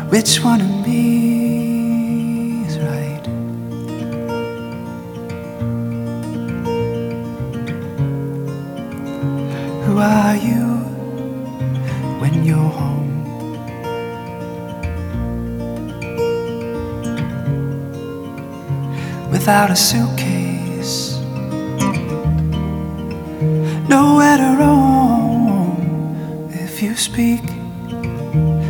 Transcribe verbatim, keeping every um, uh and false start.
which one of me is right? Who are you when you're home? Without a suitcase, nowhere to roam. If you speak